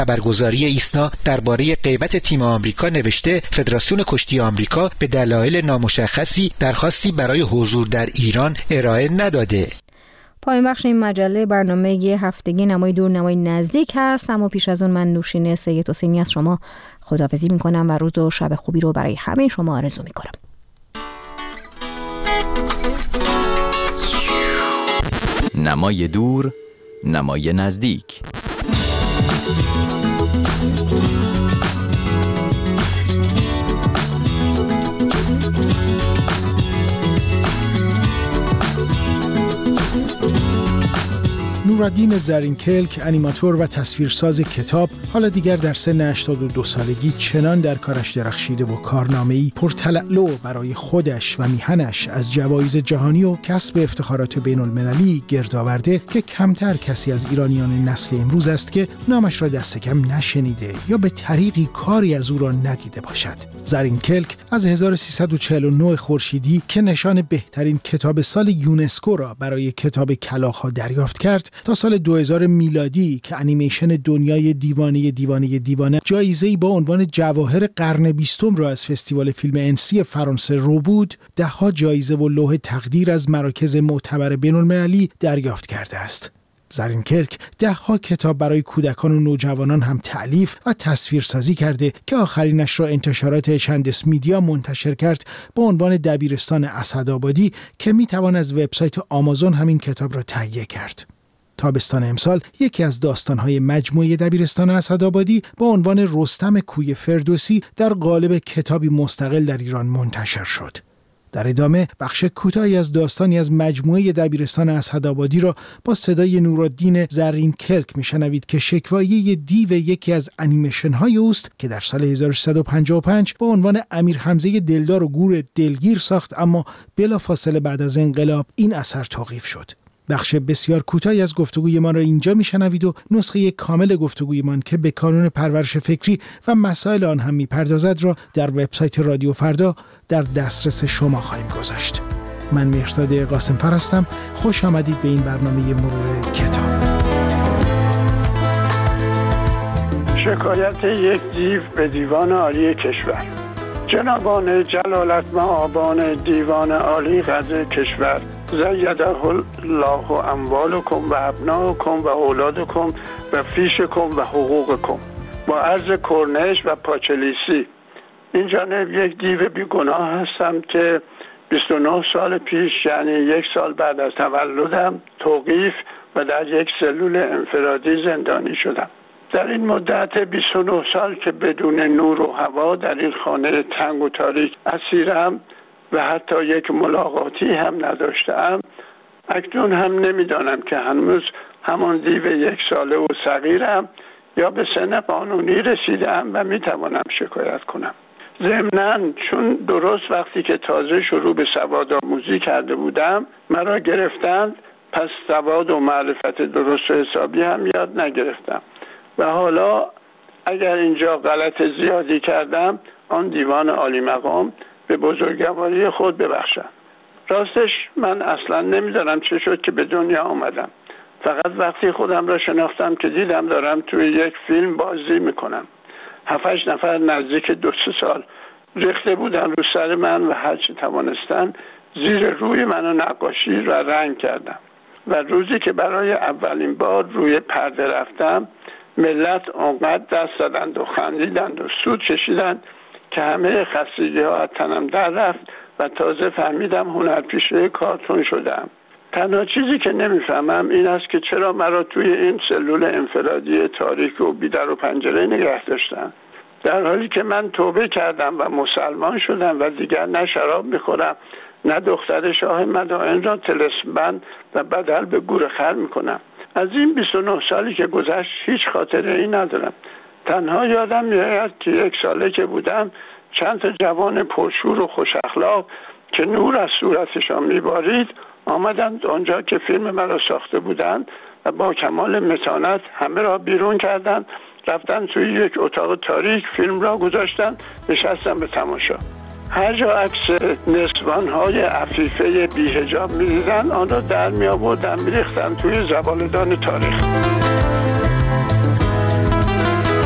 خبرگزاری ایسنا درباره غیبت تیم آمریکا نوشته فدراسیون کشتی آمریکا به دلایل نامشخصی درخواستی برای حضور در ایران ارائه نداده. پایان بخش این مجله برنامه هفتگی نمای دور نمای نزدیک هست، اما پیش از اون من نوشین سید حسینی از شما خداحافظی میکنم و روز و شب خوبی رو برای همه شما آرزو میکنم. نمای دور نمای نزدیک. نورالدین زرینکلک، انیماتور و تصویرساز کتاب، حالا دیگر در سن 82 سالگی چنان در کارش درخشیده و کارنامه‌ای پرتلالو برای خودش و میهنش از جوایز جهانی و کسب افتخارات بین‌المللی گرد آورده که کمتر کسی از ایرانیان نسل امروز است که نامش را دست کم نشنیده یا به طریقی کاری از او را ندیده باشد. زرینکلک از 1349 خورشیدی که نشان بهترین کتاب سال یونسکو را برای کتاب کلاغ‌ها دریافت کرد تا سال 2000 میلادی که انیمیشن دنیای دیوانه جایزه‌ای با عنوان جواهر قرن 20 را از فستیوال فیلم انسی فرانسه رو بود، ده‌ها جایزه و لوح تقدیر از مراکز معتبر بین‌المللی دریافت کرده است. زرینکلک ده‌ها کتاب برای کودکان و نوجوانان هم تألیف و تصویرسازی کرده که آخرینش را انتشارات چندس میدیا منتشر کرد با عنوان دبیرستان اسدآبادی که میتوان از وبسایت آمازون همین کتاب را تهیه کرد. تابستان امسال یکی از داستان‌های مجموعه دبیرستان اسدآبادی با عنوان رستم کوی فردوسی در قالب کتابی مستقل در ایران منتشر شد. در ادامه بخش کوتاهی از داستانی از مجموعه دبیرستان اسدآبادی را با صدای نورالدین زرینکلک میشنوید که شکوایه دیو یکی از انیمیشن‌های اوست که در سال 1355 با عنوان امیر حمزه دلدار و گور دلگیر ساخت، اما بلافاصله بعد از انقلاب این اثر توقیف شد. بخش بسیار کوتاهی از گفتگویمان را اینجا میشنوید و نسخه کامل گفتگویمان که به کانون پرورش فکری و مسائل آن هم میپردازد را در وبسایت رادیو فردا در دسترس شما خواهیم گذاشت. من مهرداد قاسم‌فر هستم. خوش آمدید به این برنامه مرور کتاب. شکایت یک دیو به دیوان عالی کشور. جنابان جلالت مآبان دیوان عالی قدر کشور، زیده الله اموالکم و ابناکم و اولادکم و فیشکم و حقوقکم. با عرض کرنش و پاچلیسی، این جانب یک دیو بیگناه هستم که 29 سال پیش، یعنی 1 سال بعد از تولدم، توقیف و در یک سلول انفرادی زندانی شدم. در این مدت 29 سال که بدون نور و هوا در این خانه تنگ و تاریک اسیرم و حتی یک ملاقاتی هم نداشتم، اکنون هم نمیدانم که هنوز همان دیو 1 ساله و صغیرم یا به سن قانونی رسیدم و میتوانم شکایت کنم. ضمناً چون درست وقتی که تازه شروع به سوادآموزی کرده بودم مرا گرفتند، پس سواد و معرفت درست و حسابی هم یاد نگرفتم و حالا اگر اینجا غلط زیادی کردم، آن دیوان عالی مقام به بزرگواری خود ببخشم. راستش من اصلا نمیدانم چه شد که به دنیا آمدم. فقط وقتی خودم را شناختم که دیدم دارم توی یک فیلم بازی میکنم. 7-8 نفر نزدیک 2-3 سال ریخته بودن رو سر من و هرچی توانستن زیر روی منو نقاشی و رنگ کردم. و روزی که برای اولین بار روی پرده رفتم، ملت اونقدر دست زدند و خندیدند و سود کشیدند که همه خستگی ها از تنم در رفت و تازه فهمیدم هنرپیشه کارتون شدم. تنها چیزی که نمیفهمم این است که چرا مرا توی این سلول انفرادی تاریک و بی‌در و پنجره نگه داشتن، در حالی که من توبه کردم و مسلمان شدم و دیگر نه شراب میخورم نه دختر شاه مدائن را طلسم‌بند و بدل به گور خر میکنم. از این 29 سالی که گذشت هیچ خاطره ای ندارم. تنها یادم میاد که 1 ساله که بودم چند تا جوان پرشور و خوش اخلاق که نور از صورتشان میبارید آمدند آنجا که فیلم من را ساخته بودند و با کمال متانت همه را بیرون کردند، رفتن توی یک اتاق تاریک فیلم را گذاشتن، نشستن به تماشا. هر جا عکس نسوان‌های عفیفه بی‌حجاب می‌دیدن آن را در می‌آوردن می‌ریختن توی زباله‌دان تاریخ.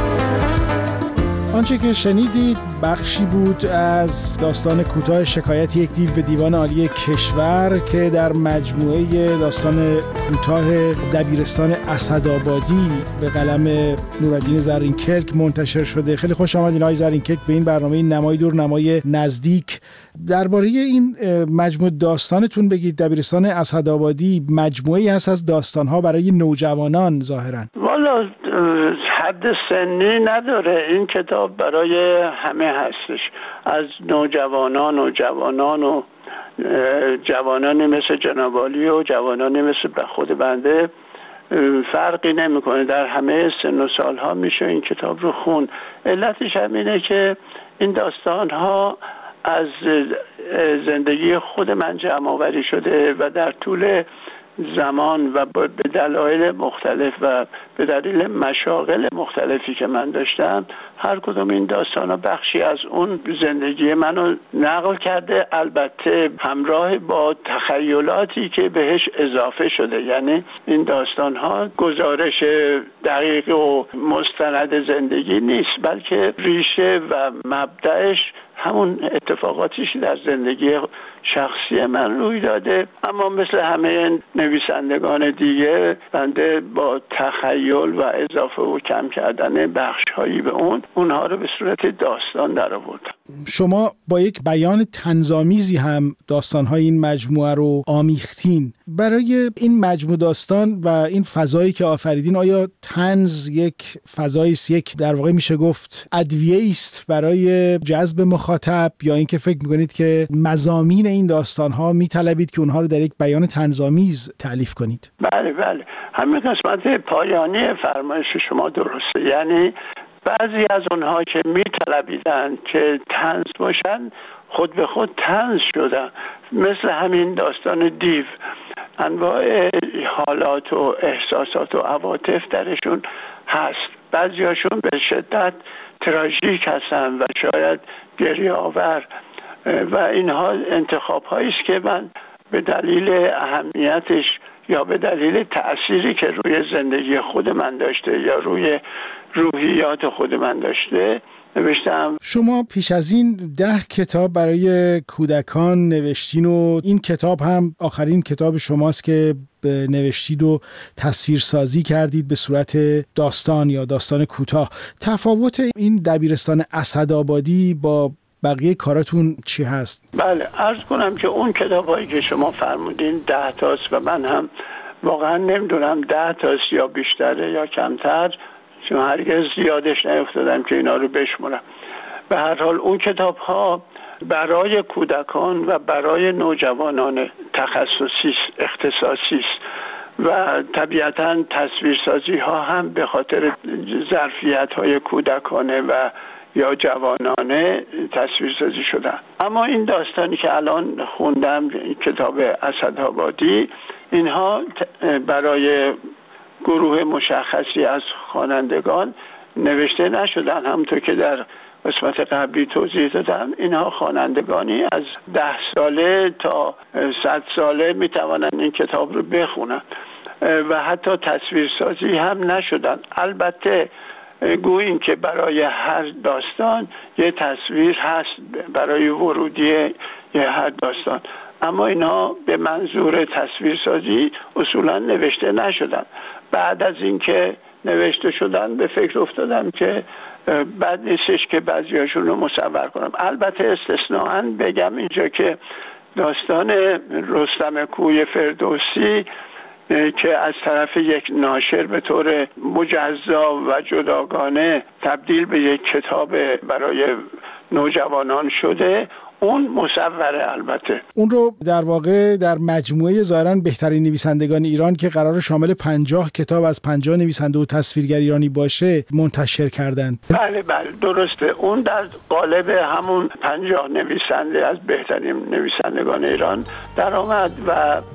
آنچه که شنیدید بخشی بود از داستان کوتاه شکایت یک دیو به دیوان عالی کشور که در مجموعه داستان کوتاه دبیرستان اسدآبادی به قلم نورالدین زرینکلک منتشر شده. خیلی خوش آمدین آقای زرینکلک به این برنامه نمای دور نمای نزدیک. درباره این مجموعه داستانتون بگید. دبیرستان اسدآبادی مجموعه‌ای هست از داستان‌ها برای نوجوانان ظاهراً. والا حد سنی نداره، این کتاب برای همه هستش، از نوجوانان و جوانان و جوانانی مثل جناب عالی و جوانانی مثل خود بنده فرقی نمیکنه، در همه سن و سالها میشه این کتاب رو خون. علتش هم اینه که این داستان‌ها از زندگی خود من جمع آوری شده و در طول زمان و به دلایل مختلف و به دلیل مشاغل مختلفی که من داشتم، هر کدوم این داستانا بخشی از اون زندگی منو نقل کرده، البته همراه با تخیلاتی که بهش اضافه شده. یعنی این داستانها گزارش دقیق و مستند زندگی نیست، بلکه ریشه و مبدأش همون اتفاقاتیش در زندگی شخصی من روی داده. اما مثل همه نویسندگان دیگه بنده با تخیل و اضافه و کم کردن بخش‌هایی به اونها رو به صورت داستان در آوردم. شما با یک بیان طنزآمیزی هم داستان‌های این مجموعه رو آمیختین. برای این مجموعه داستان و این فضایی که آفریدین، آیا طنز یک فضایی است، یک در واقع میشه گفت ادویه‌ای است برای جذب مخاطب، یا اینکه فکر می‌کنید که مضامین این داستان‌ها می‌طلبید که اونها رو در یک بیان طنزآمیز تألیف کنید؟ بله، همین قسمت پایانی فرمایش شما درسته. یعنی بعضی از اونها که می‌طلبیدن که طنز باشن، خود به خود طنز شدن. مثل همین داستان دیو، انواع حالات و احساسات و عواطف درشون هست. بعضیاشون به شدت تراژیک هستن و شاید گریه آور و اینها انتخاب هایی است که من به دلیل اهمیتش یا به دلیل تأثیری که روی زندگی خود من داشته یا روی روحیات خود من داشته نوشتم. شما پیش از این 10 کتاب برای کودکان نوشتین و این کتاب هم آخرین کتاب شماست که نوشتید و تصویرسازی کردید به صورت داستان یا داستان کوتاه. تفاوت این دبیرستان اسدآبادی با بقیه کاراتون چی هست؟ بله، عرض کنم که اون کتابایی که شما فرمودین 10 تاست و من هم واقعا نمیدونم 10 تاست یا بیشتره یا کمتر، چون هرگز زیادش نیفتادم که اینا رو بشمرم. به هر حال اون کتاب ها برای کودکان و برای نوجوانان تخصصی اختصاصی است و طبیعتاً تصویرسازی ها هم به خاطر ظرفیت های کودکانه و یا جوانانه تصویرسازی شدن. اما این داستانی که الان خوندم، کتاب اسدآبادی، اینها برای گروه مشخصی از خوانندگان نوشته نشدن. همونطور که در قسمت قبلی توضیح دادم، اینها خوانندگانی از 10 ساله تا 100 ساله میتوانند این کتاب رو بخونن و حتی تصویرسازی هم نشدن. البته گوییم که برای هر داستان یه تصویر هست برای ورودی هر داستان، اما اینا به منظور تصویرسازی اصولا نوشته نشدن. بعد از اینکه نوشته شدن به فکر افتادم که بد نیستش که بعضیاشون رو مصور کنم. البته استثناءً بگم اینجا که داستان رستم کوی فردوسی که از طرف یک ناشر به طور مجزا و جداگانه تبدیل به یک کتاب برای نوجوانان شده، اون مصوره. البته اون رو در واقع در مجموعه ظاهراً بهترین نویسندگان ایران که قرار شامل 50 کتاب از 50 نویسنده و تصویرگر ایرانی باشه منتشر کردند. بله درسته. اون در قالب همون 50 نویسنده از بهترین نویسندگان ایران در آمد و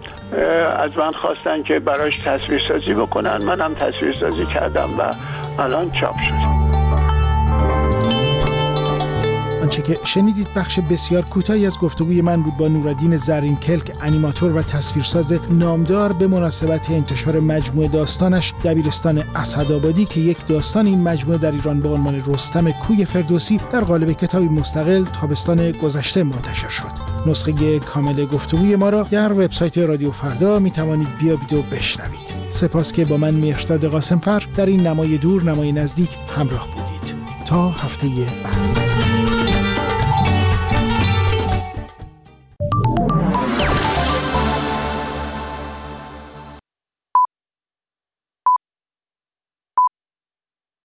از من خواستن که براش تصویرسازی بکنن. منم تصویرسازی کردم و الان چاپ شد. آنچه که شنیدید بخش بسیار کوتاهی از گفتگوی من بود با نورالدین زرینکلک، انیماتور و تصویرساز نامدار به مناسبت انتشار مجموعه داستانش دبیرستان اسدآبادی که یک داستان این مجموعه در ایران با عنوان رستم کوی فردوسی در قالب کتابی مستقل تابستان گذشته منتشر شد. نسخه کامل گفتگوی ما را در وبسایت رادیو فردا میتوانید بیابید و بشنوید. سپاس که با من مهرداد قاسمفر در این نمای دور نمای نزدیک همراه بودید. تا هفته بعد.